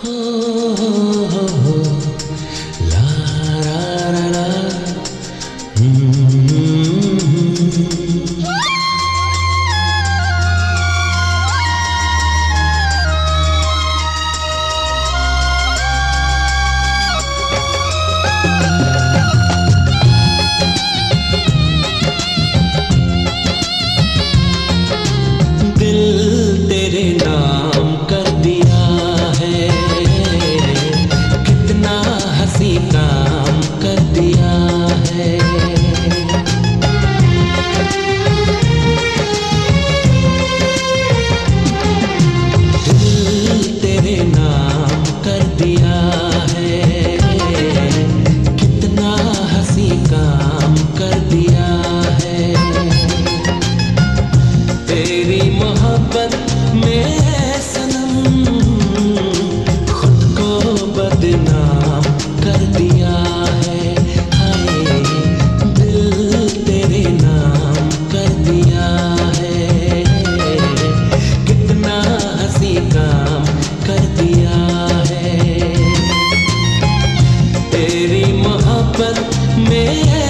हो, ला ला ला ला, हम्म। दिल तेरे नाम कर दिया है, कितना हंसी काम कर दिया है। दिल तेरे नाम कर दिया है, कितना हंसी काम कर दिया है। तेरी मोहब्बत में सनम खुद को बदनाम कर दिया है। हाय दिल तेरे नाम कर दिया है, कितना हंसी काम कर दिया है। तेरी मोहब्बत में